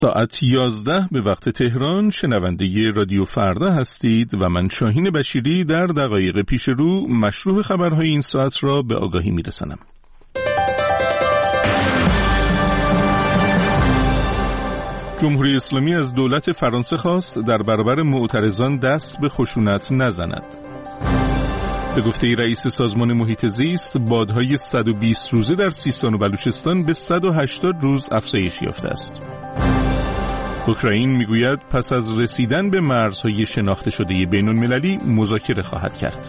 ساعت 11 به وقت تهران شنونده رادیو فردا هستید و من شاهین بشیری در دقایق پیش رو مشروع خبرهای این ساعت را به آگاهی میرسانم. جمهوری اسلامی از دولت فرانسه خواست در برابر معترضان دست به خشونت نزند. به گفته رئیس سازمان محیط زیست، بادهای 120 روزه در سیستان و بلوچستان به 180 روز افزایش یافته است. اوکراین میگوید پس از رسیدن به مرزهای شناخته شده بین‌المللی مذاکره خواهد کرد.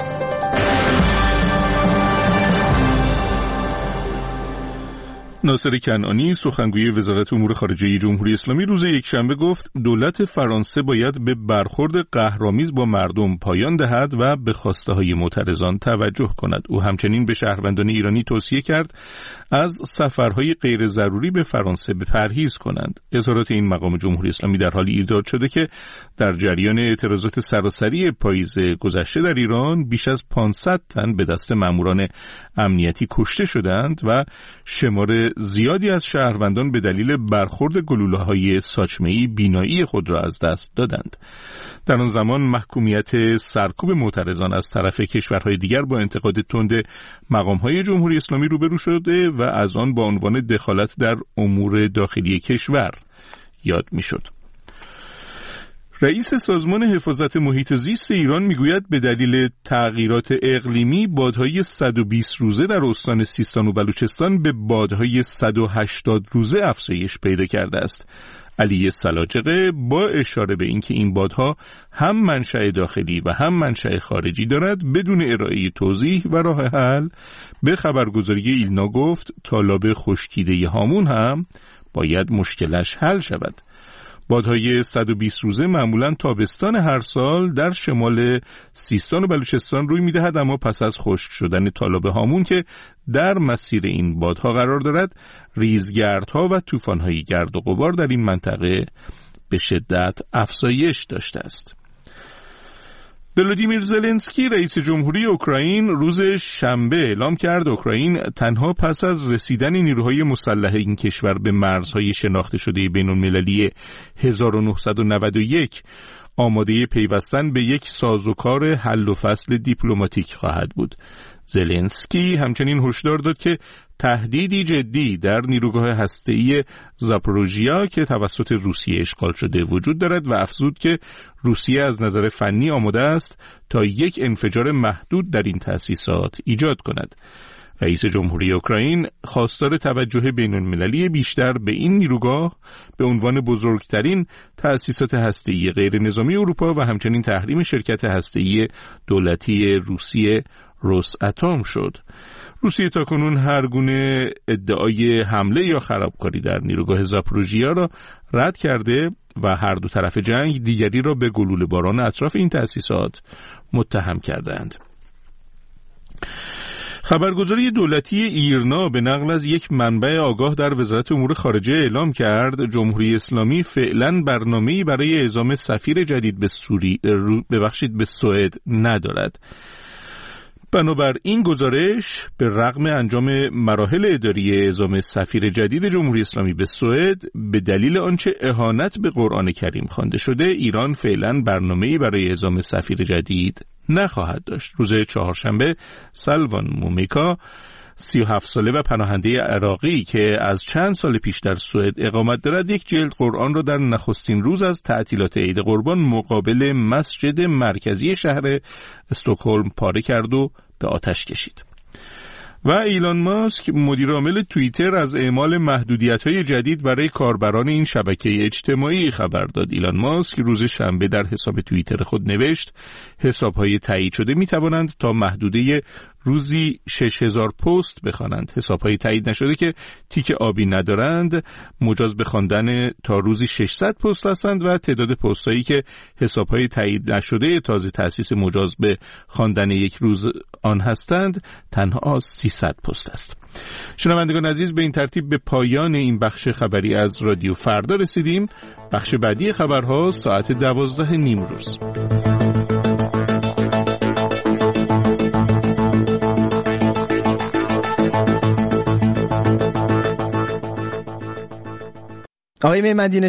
ناصر کنعانی سخنگوی وزارت امور خارجه جمهوری اسلامی روز یکشنبه گفت دولت فرانسه باید به برخورد قهرآمیز با مردم پایان دهد و به خواسته‌های معترضان توجه کند. او همچنین به شهروندان ایرانی توصیه کرد از سفرهای غیر ضروری به فرانسه پرهیز کنند. اظهارات این مقام جمهوری اسلامی در حالی ایراد شده که در جریان اعتراضات سراسری پاییز گذشته در ایران بیش از 500 تن به دست ماموران امنیتی کشته شدند و شمار زیادی از شهروندان به دلیل برخورد گلوله‌های ساچمه‌ای بینایی خود را از دست دادند. در آن زمان محکومیت سرکوب معترضان از طرف کشورهای دیگر با انتقاد تند مقام‌های جمهوری اسلامی روبرو شده و از آن با عنوان دخالت در امور داخلی کشور یاد می‌شد. رئیس سازمان حفاظت محیط زیست ایران میگوید به دلیل تغییرات اقلیمی بادهای 120 روزه در استان سیستان و بلوچستان به بادهای 180 روزه افزایش پیدا کرده است. علی سلاجقه با اشاره به اینکه این بادها هم منشأ داخلی و هم منشأ خارجی دارد بدون ارائه توضیح و راه حل به خبرگزاری ایلنا گفت تالاب خشکیده هامون هم باید مشکلش حل شود. بادهای 120 روزه معمولاً تابستان هر سال در شمال سیستان و بلوچستان روی می‌دهد، اما پس از خشک شدن تالاب هامون که در مسیر این بادها قرار دارد، ریزگردها و طوفان‌های گرد و غبار در این منطقه به شدت افزایش داشته است. ولودیمیر زلنسکی رئیس جمهوری اوکراین روز شنبه اعلام کرد اوکراین تنها پس از رسیدن نیروهای مسلح این کشور به مرزهای شناخته شده بین‌المللی 1991 آماده پیوستن به یک سازوکار حل و فصل دیپلماتیک خواهد بود. زلنسکی همچنین هشدار داد که تهدیدی جدی در نیروگاه هسته‌ای زاپوروژیا که توسط روسیه اشغال شده وجود دارد و افزود که روسیه از نظر فنی آماده است تا یک انفجار محدود در این تأسیسات ایجاد کند. رئیس جمهوری اوکراین خواستار توجه بین‌المللی بیشتر به این نیروگاه به عنوان بزرگترین تأسیسات هسته‌ای غیر نظامی اروپا و همچنین تحریم شرکت هسته‌ای دولتی روسیه روساتوم شد. روسیه تاکنون هر گونه ادعای حمله یا خرابکاری در نیروگاه زاپوروژیا را رد کرده و هر دو طرف جنگ دیگری را به گلوله باران اطراف این تأسیسات متهم کردند. خبرگزاری دولتی ایرنا به نقل از یک منبع آگاه در وزارت امور خارجه اعلام کرد جمهوری اسلامی فعلا برنامه‌ای برای اعزام سفیر جدید به سوئد ندارد. بنابر این گزارش به رغم انجام مراحل اداری اعزام سفیر جدید جمهوری اسلامی به سوئد به دلیل آنچه اهانت به قرآن کریم خوانده شده، ایران فعلا برنامه‌ای برای اعزام سفیر جدید نخواهد داشت. روز چهارشنبه سلوان مومیکا 37 ساله و پناهنده عراقی که از چند سال پیش در سوئد اقامت دارد یک جلد قرآن را در نخستین روز از تعطیلات عید قربان مقابل مسجد مرکزی شهر استکهلم پاره کرد و به آتش کشید. و ایلان ماسک مدیر عامل توییتر از اعمال محدودیت‌های جدید برای کاربران این شبکه اجتماعی خبر داد. ایلان ماسک روز شنبه در حساب توییتر خود نوشت حساب‌های تایید شده می‌توانند تا محدوده روزی 6000 پست بخوانند. حساب‌های تایید نشده که تیک آبی ندارند مجاز به خواندن تا روزی 600 پست هستند و تعداد پست‌هایی که حساب‌های تایید نشده تازه تأسیس مجاز به خواندن یک روز آن هستند تنها 300 پست است. شنوندگان عزیز، به این ترتیب به پایان این بخش خبری از رادیو فردا رسیدیم. بخش بعدی خبرها ساعت 12:30 روز. آقای مهمدی